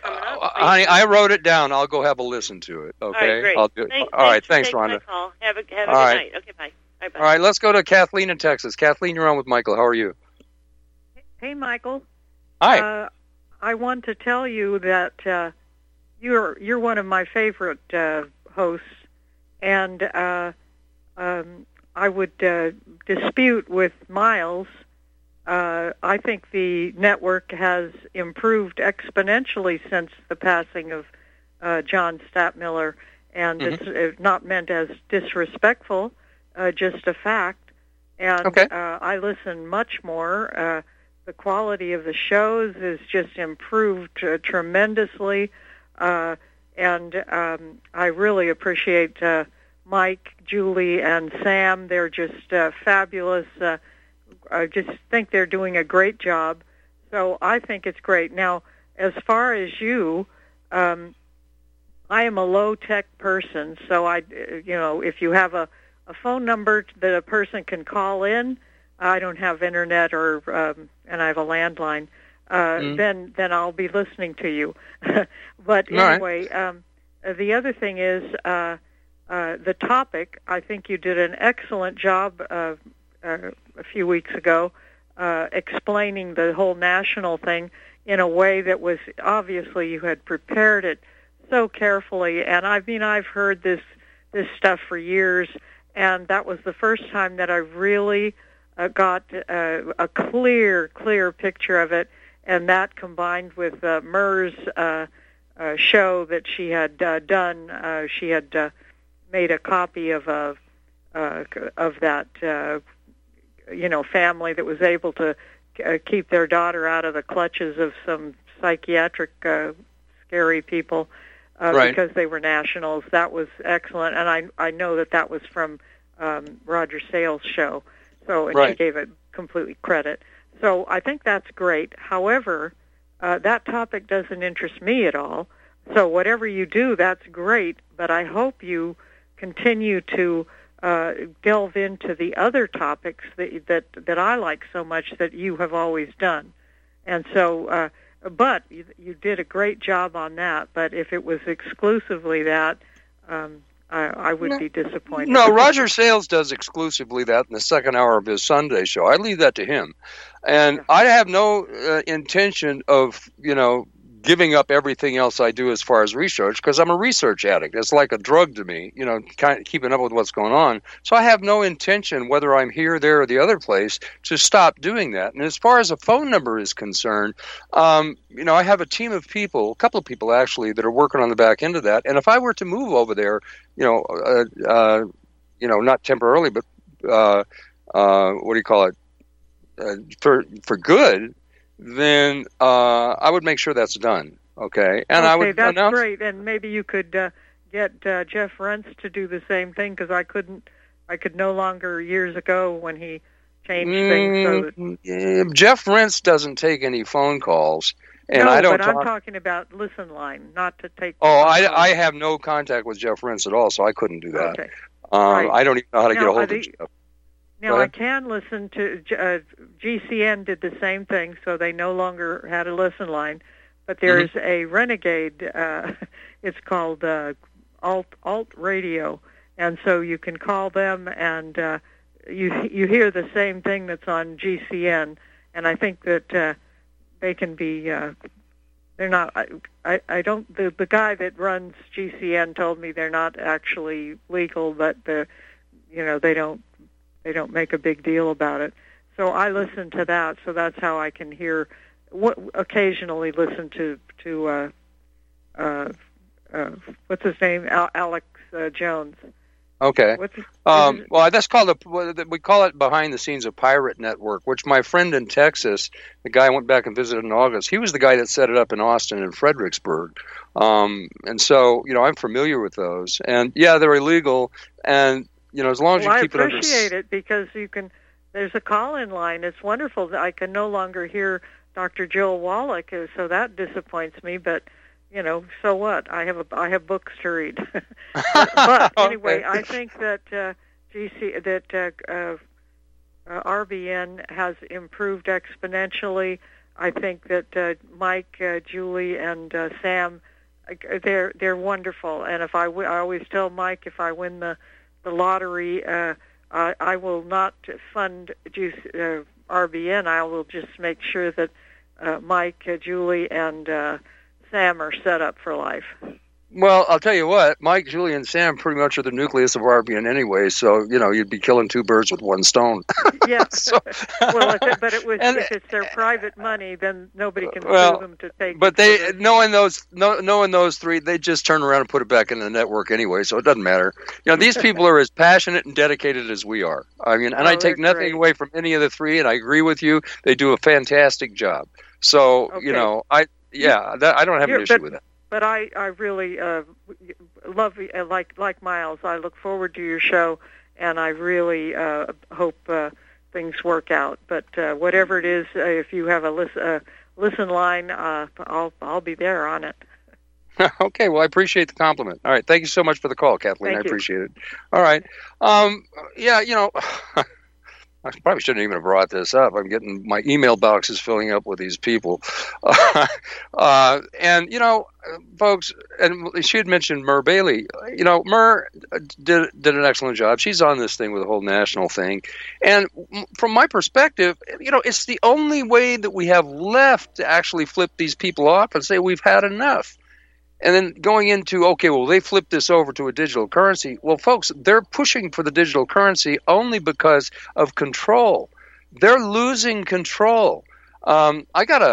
I wrote it down. I'll go have a listen to it. Okay, all right, great. I'll do it. All right, thanks, Rhonda. Have a good night. Okay, bye. Bye. All right, let's go to Kathleen in Texas. Kathleen, you're on with Michael. How are you? Hey, Michael. Hi. I want to tell you that you're one of my favorite hosts, and I would dispute with Miles. I think the network has improved exponentially since the passing of John Stadtmiller, and it's not meant as disrespectful, just a fact. And I listen much more. The quality of the shows is just improved tremendously, and I really appreciate Mike, Julie, and Sam. They're just fabulous. I just think they're doing a great job. So I think it's great. Now, as far as you, I am a low-tech person, so if you have a phone number that a person can call in, I don't have internet and I have a landline, then I'll be listening to you. But anyway, the other thing is the topic. I think you did an excellent job a few weeks ago explaining the whole national thing in a way that was obviously you had prepared it so carefully. And I've heard this stuff for years, and that was the first time that I really got a clear picture of it, and that combined with Mer's show that she had done. She had made a copy of that family that was able to keep their daughter out of the clutches of some psychiatric scary people because they were nationals. That was excellent, and I know that was from Roger Sales' show. So, and she gave it completely credit. So I think that's great. However, that topic doesn't interest me at all. So whatever you do, that's great. But I hope you continue to delve into the other topics that I like so much that you have always done. And so, but you did a great job on that. But if it was exclusively that, I would be disappointed. No, Roger Sales does exclusively that in the second hour of his Sunday show. I leave that to him. And I have no intention of, giving up everything else I do as far as research, because I'm a research addict. It's like a drug to me, kind of keeping up with what's going on. So I have no intention, whether I'm here, there, or the other place, to stop doing that. And as far as a phone number is concerned, I have a team of people, a couple of people actually, that are working on the back end of that. And if I were to move over there, not temporarily, but what do you call it, for good, then I would make sure that's done. Okay, and I would that's great. And maybe you could get Jeff Rentz to do the same thing, because I could no longer years ago when he changed things. So that... Jeff Rentz doesn't take any phone calls, and no, I don't. But I'm talking about Listen Line, not to take. I have no contact with Jeff Rentz at all, so I couldn't do that. Okay. I don't even know how to get a hold of Jeff. Now, I can listen to, GCN did the same thing, so they no longer had a listen line, but there's a Renegade, it's called Alt Radio, and so you can call them, and you hear the same thing that's on GCN, and I think that they can be, they're not, I don't, the guy that runs GCN told me they're not actually legal, but they don't make a big deal about it. So I listen to that, so that's how I can hear, occasionally listen to what's his name, Alex Jones. Okay. Well, that's called we call it behind the scenes a pirate network, which my friend in Texas, the guy I went back and visited in August, he was the guy that set it up in Austin and Fredericksburg. And so, I'm familiar with those. And yeah, they're illegal. And as long as you keep it under... I appreciate it, because there's a call-in line. It's wonderful. I can no longer hear Dr. Joel Wallach, so that disappoints me, but, so what? I have books to read. but anyway, I think that RBN has improved exponentially. I think that Mike, Julie, and Sam, they're wonderful. And I always tell Mike, if I win the lottery, I will not fund RBN. I will just make sure that Mike, Julie, and Sam are set up for life. Well, I'll tell you what, Mike, Julie, and Sam pretty much are the nucleus of RBN anyway, so, you'd be killing two birds with one stone. Yeah. Well, if it's their private money, then nobody can sue them to take but knowing those three, they just turn around and put it back in the network anyway, so it doesn't matter. these people are as passionate and dedicated as we are. I take nothing away from any of the three, and I agree with you. They do a fantastic job. So, I don't have an issue with that. But I really love, like Miles, I look forward to your show, and I really hope things work out. But whatever it is, if you have a listen line, I'll be there on it. Okay, well, I appreciate the compliment. All right, thank you so much for the call, Kathleen. Thank I you. appreciate it. All right. Yeah, I probably shouldn't even have brought this up. I'm getting my email box is filling up with these people. And, folks, and she had mentioned Mur Bailey. Mur did an excellent job. She's on this thing with the whole national thing. And from my perspective, it's the only way that we have left to actually flip these people off and say we've had enough. And then going into, okay, well, they flipped this over to a digital currency. Well, folks, they're pushing for the digital currency only because of control. They're losing control. I got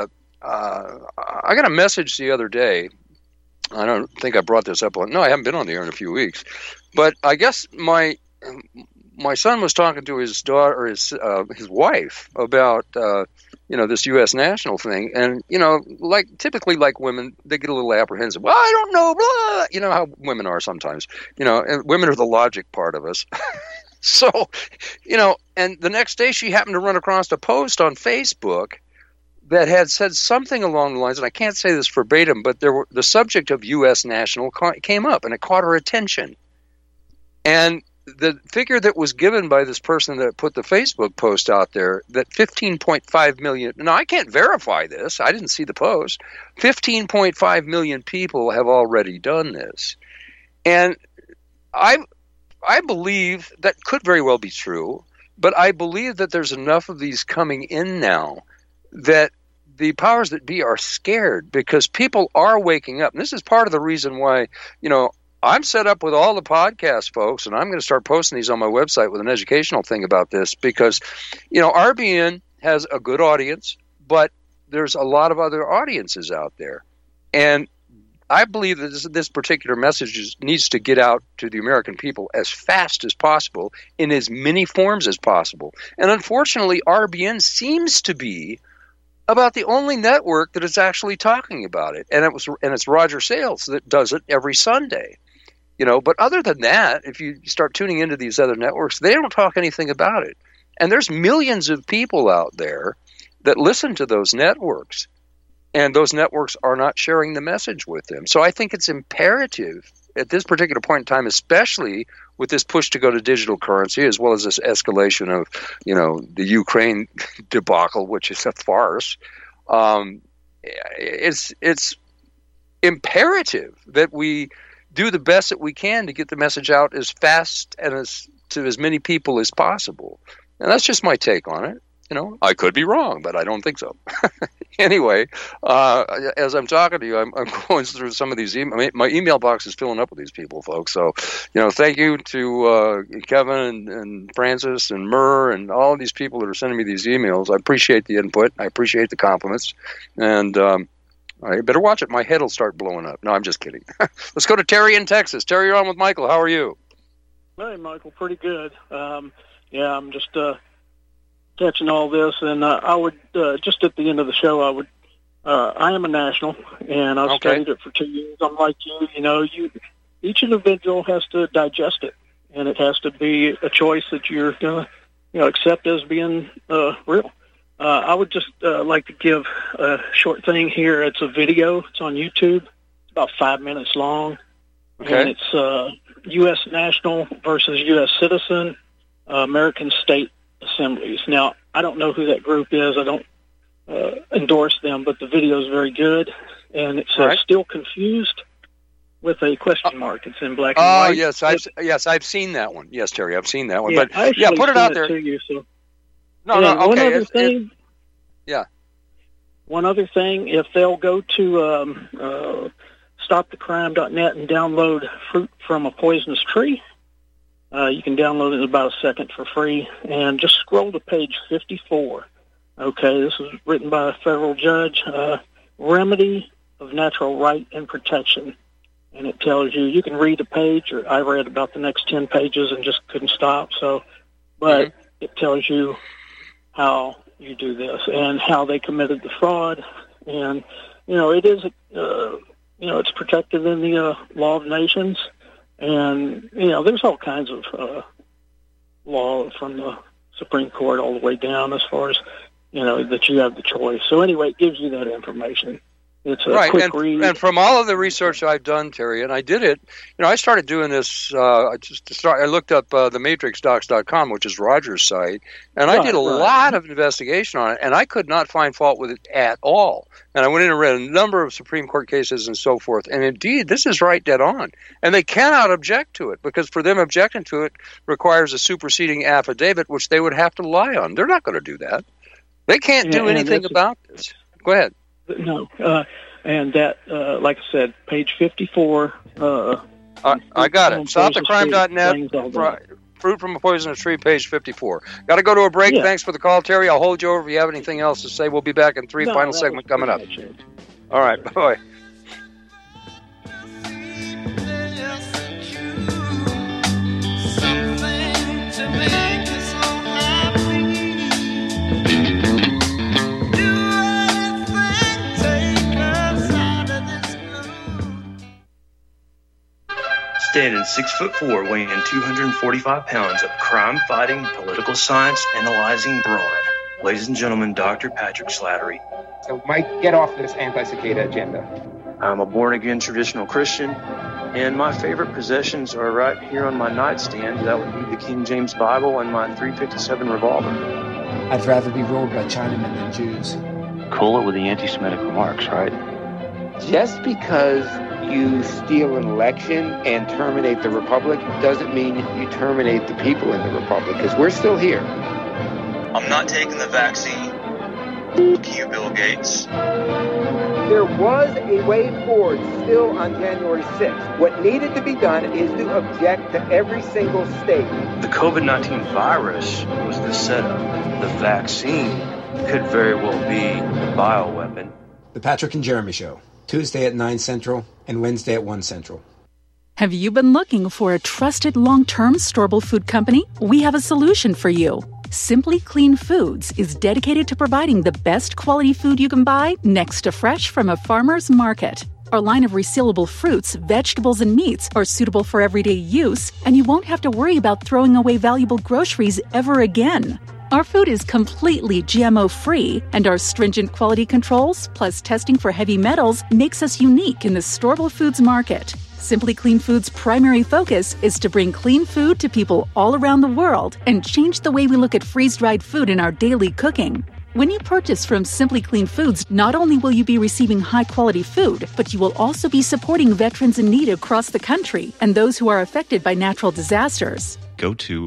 a message the other day. I don't think I brought this up on. No, I haven't been on the air in a few weeks. But I guess my son was talking to his daughter, or his wife, about this U.S. national thing, and typically like women, they get a little apprehensive. Well, I don't know, blah. You know how women are sometimes. And women are the logic part of us. So, and the next day she happened to run across a post on Facebook that had said something along the lines, and I can't say this verbatim, but the subject of U.S. national came up, and it caught her attention. And the figure that was given by this person that put the Facebook post out there, that 15.5 million, now I can't verify this, I didn't see the post, 15.5 million people have already done this. And I believe that could very well be true, but I believe that there's enough of these coming in now that the powers that be are scared, because people are waking up. And this is part of the reason why, I'm set up with all the podcast folks, and I'm going to start posting these on my website with an educational thing about this, because, RBN has a good audience, but there's a lot of other audiences out there. And I believe that this particular message needs to get out to the American people as fast as possible in as many forms as possible. And unfortunately, RBN seems to be about the only network that is actually talking about it. And it's Roger Sales that does it every Sunday. But other than that, if you start tuning into these other networks, they don't talk anything about it. And there's millions of people out there that listen to those networks, and those networks are not sharing the message with them. So I think it's imperative at this particular point in time, especially with this push to go to digital currency, as well as this escalation of, the Ukraine debacle, which is a farce. It's imperative that we do the best that we can to get the message out as fast and to as many people as possible. And that's just my take on it. I could be wrong, but I don't think so. Anyway, as I'm talking to you, I'm going through some of these my email box is filling up with these people, folks. So, thank you to Kevin and Francis and Murr and all of these people that are sending me these emails. I appreciate the input. I appreciate the compliments. And I better watch it. My head will start blowing up. No, I'm just kidding. Let's go to Terry in Texas. Terry, you're on with Michael. How are you? Hey, Michael, pretty good. I'm just catching all this, and I would just at the end of the show, I am a national, and I've studied it for 2 years. I'm like you, each individual has to digest it, and it has to be a choice that you're going to accept as being real. I would just like to give a short thing here. It's a video. It's on YouTube. It's about 5 minutes long. Okay. And it's U.S. national versus U.S. citizen, American state assemblies. Now, I don't know who that group is. I don't endorse them, but the video is very good. And it says, still confused, with a question mark. It's in black and white. Oh, yes, I've seen that one. Yes, Terry, I've seen that one. Yeah, but yeah, put it out there. To you, so. No, okay. One other thing. Yeah. One other thing, if they'll go to stopthecrime.net and download Fruit from a Poisonous Tree, you can download it in about a second for free, and just scroll to page 54. Okay, this is written by a federal judge, Remedy of Natural Right and Protection. And it tells you can read a page, or I read about the next 10 pages and just couldn't stop. But it tells you how you do this and how they committed the fraud. And, it is, it's protected in the law of nations. And, there's all kinds of law from the Supreme Court all the way down as far as, that you have the choice. So anyway, it gives you that information. It's a right, quick read. And from all of the research I've done, Terry, and I did it, I started doing this. I looked up thematrixdocs.com, which is Roger's site, and I did a lot of investigation on it, and I could not find fault with it at all. And I went in and read a number of Supreme Court cases and so forth, and indeed, this is right dead on. And they cannot object to it, because for them objecting to it requires a superseding affidavit, which they would have to lie on. They're not going to do that. They can't do anything about this. Go ahead. No, and that, like I said, page 54. I got it. Southofcrime.net, Fruit from a Poisonous Tree, page 54. Got to go to a break. Yeah. Thanks for the call, Terry. I'll hold you over if you have anything else to say. We'll be back in final segment coming up. All right, bye-bye. Standing 6'4", weighing 245 pounds of crime-fighting, political science analyzing brawn. Ladies and gentlemen, Dr. Patrick Slattery. So, Mike, get off this anti-cicada agenda. I'm a born-again traditional Christian, and my favorite possessions are right here on my nightstand. That would be the King James Bible and my .357 revolver. I'd rather be ruled by Chinamen than Jews. Cool it with the anti-Semitic remarks, right? Just because you steal an election and terminate the republic doesn't mean you terminate the people in the republic, because we're still here. I'm not taking the vaccine. Fuck you, Bill Gates. There was a way forward still on January 6th. What needed to be done is to object to every single state. The COVID-19 virus was the setup. The vaccine could very well be the bioweapon. The Patrick and Jeremy Show, Tuesday at 9 Central and Wednesday at 1 Central. Have you been looking for a trusted long-term storable food company? We have a solution for you. Simply Clean Foods is dedicated to providing the best quality food you can buy next to fresh from a farmer's market. Our line of resealable fruits, vegetables, and meats are suitable for everyday use, and you won't have to worry about throwing away valuable groceries ever again. Our food is completely GMO-free, and our stringent quality controls, plus testing for heavy metals, makes us unique in the storable foods market. Simply Clean Foods' primary focus is to bring clean food to people all around the world and change the way we look at freeze-dried food in our daily cooking. When you purchase from Simply Clean Foods, not only will you be receiving high-quality food, but you will also be supporting veterans in need across the country and those who are affected by natural disasters. Go to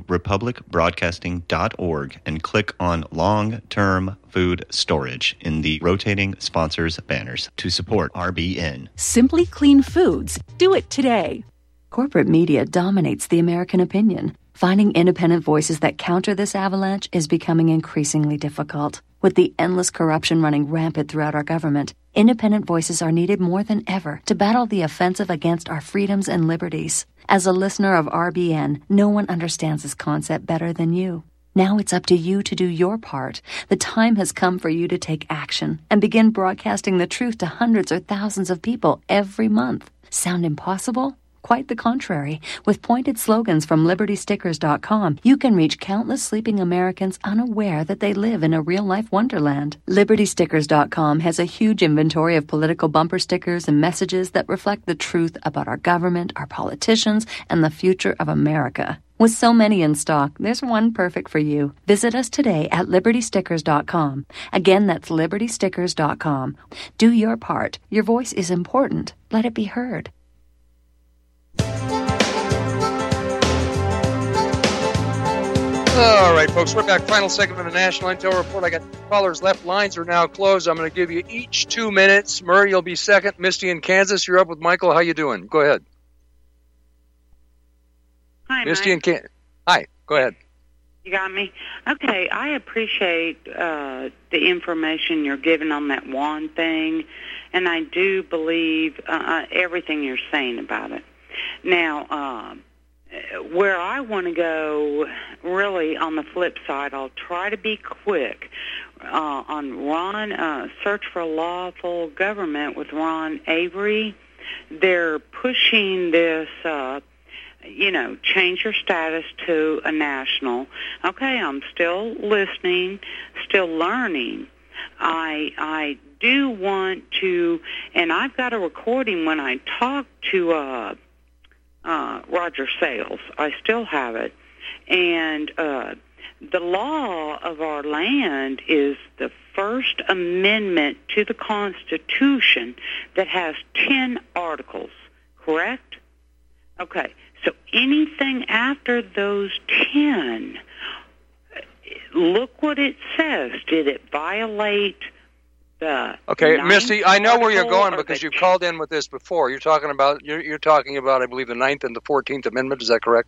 republicbroadcasting.org and click on long-term food storage in the rotating sponsors banners to support RBN. Simply Clean Foods. Do it today. Corporate media dominates the American opinion. Finding independent voices that counter this avalanche is becoming increasingly difficult. With the endless corruption running rampant throughout our government, independent voices are needed more than ever to battle the offensive against our freedoms and liberties. As a listener of RBN, no one understands this concept better than you. Now it's up to you to do your part. The time has come for you to take action and begin broadcasting the truth to hundreds or thousands of people every month. Sound impossible? Quite the contrary. With pointed slogans from LibertyStickers.com, you can reach countless sleeping Americans unaware that they live in a real-life wonderland. LibertyStickers.com has a huge inventory of political bumper stickers and messages that reflect the truth about our government, our politicians, and the future of America. With so many in stock, there's one perfect for you. Visit us today at LibertyStickers.com. Again, that's LibertyStickers.com. Do your part. Your voice is important. Let it be heard. All right, folks, we're back. Final segment of the National Intel Report. I got callers left. Lines are now closed. I'm going to give you each 2 minutes. Murray, you'll be second. Misty in Kansas, you're up with Michael. How you doing? Go ahead. Hi, Misty Mike. in Kansas. Hi, go ahead. You got me? Okay, I appreciate the information you're giving on that WAN thing, and I do believe everything you're saying about it. Now, where I want to go, really, on the flip side, I'll try to be quick. On Ron, Search for a Lawful Government with Ron Avery, they're pushing this, change your status to a national. Okay, I'm still listening, still learning. I do want to, and I've got a recording when I talked to Roger Sales. I still have it. And the law of our land is the First Amendment to the Constitution that has 10 articles, correct? Okay, so anything after those 10, look what it says. Did it violate the Okay, ninth Misty, I know where you're article going or because the you've called in with this before. You're talking about, I believe, the 9th and the 14th Amendment. Is that correct?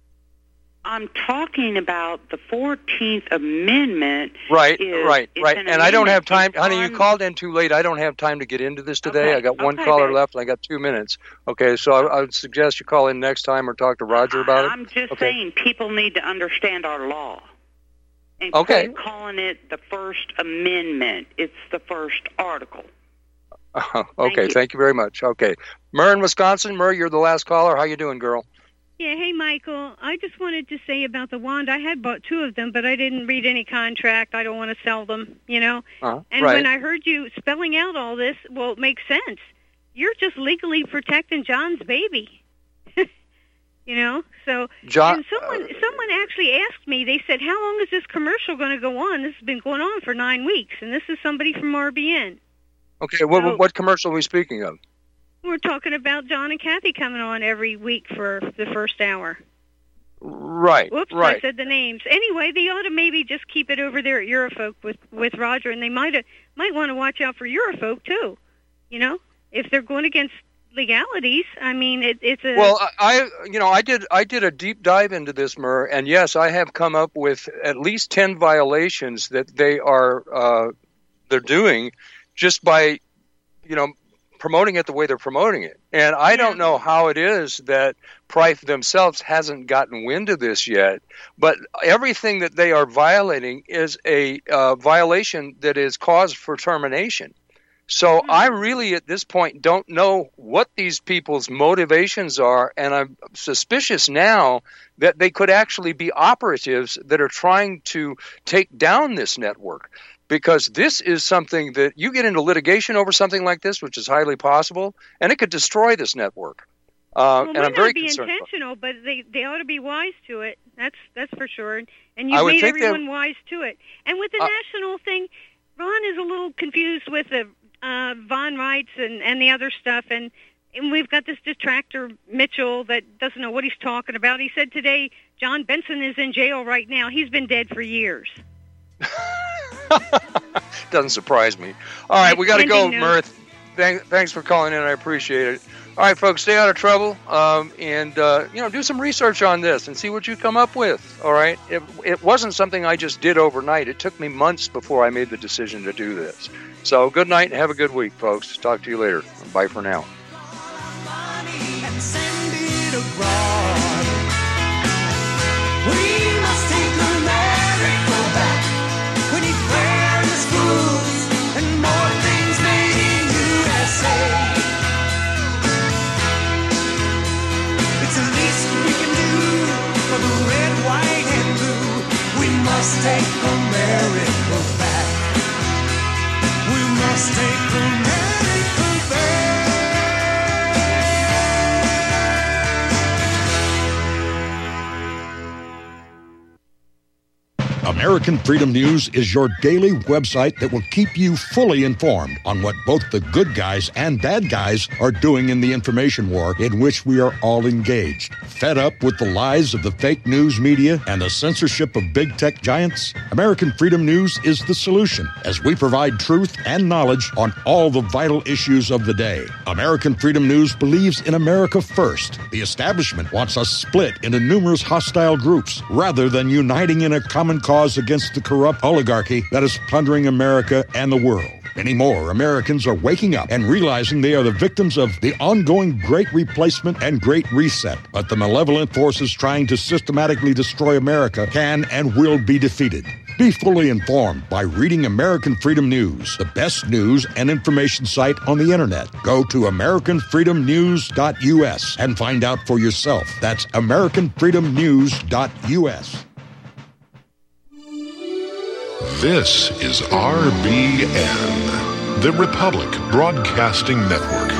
I'm talking about the 14th Amendment. Right. An And I don't have time. amendment. Honey, you called in too late. I don't have time to get into this today. Okay, I got one okay, caller babe. left, and I got 2 minutes. Okay, so I would suggest you call in next time or talk to Roger about it. I'm just Okay. saying people need to understand our law. And Okay. quit calling it the First Amendment. It's the first article. Okay, thank you very much. Okay. Murr in Wisconsin. Murr, you're the last caller. How you doing, girl? Yeah, hey, Michael. I just wanted to say about the wand. I had bought 2 of them, but I didn't read any contract. I don't want to sell them, you know? And right. when I heard you spelling out all this, well, it makes sense. You're just legally protecting John's baby. You know? So John, and someone actually asked me, they said, how long is this commercial going to go on? This has been going on for 9 weeks, and this is somebody from RBN. Okay, what commercial are we speaking of? We're talking about John and Kathy coming on every week for the first hour. Right, Whoops, right. I said the names. Anyway, they ought to maybe just keep it over there at Eurofolk with Roger, and they might want to watch out for Eurofolk too. You know, if they're going against legalities, I mean, it's a. Well, I did a deep dive into this, Murr, and yes, I have come up with at least 10 violations that they're doing just by, promoting it the way they're promoting it. And I don't know how it is that Prife themselves hasn't gotten wind of this yet, but everything that they are violating is a violation that is cause for termination. So I really, at this point, don't know what these people's motivations are, and I'm suspicious now that they could actually be operatives that are trying to take down this network. Because this is something that you get into litigation over something like this, which is highly possible, and it could destroy this network. Well, and I'm very be concerned. intentional, but they ought to be wise to it. That's for sure. And I you've would made think everyone wise to it. And with the national thing, Ron is a little confused with the Von Rights and the other stuff, and we've got this detractor Mitchell that doesn't know what he's talking about. He said today John Benson is in jail right now. He's been dead for years. Doesn't surprise me. All right, we got to go, Mirth. Thanks for calling in. I appreciate it. All right, folks, stay out of trouble, and do some research on this and see what you come up with. All right, it wasn't something I just did overnight. It took me months before I made the decision to do this. So good night and have a good week, folks. Talk to you later. Bye for now. Take America back. We must take America back. American Freedom News is your daily website that will keep you fully informed on what both the good guys and bad guys are doing in the information war in which we are all engaged. Fed up with the lies of the fake news media and the censorship of big tech giants? American Freedom News is the solution, as we provide truth and knowledge on all the vital issues of the day. American Freedom News believes in America first. The establishment wants us split into numerous hostile groups, rather than uniting in a common cause against the corrupt oligarchy that is plundering America and the world. Many more Americans are waking up and realizing they are the victims of the ongoing Great Replacement and Great Reset. But the malevolent forces trying to systematically destroy America can and will be defeated. Be fully informed by reading American Freedom News, the best news and information site on the internet. Go to AmericanFreedomNews.us and find out for yourself. That's AmericanFreedomNews.us. This is RBN, The Republic Broadcasting Network.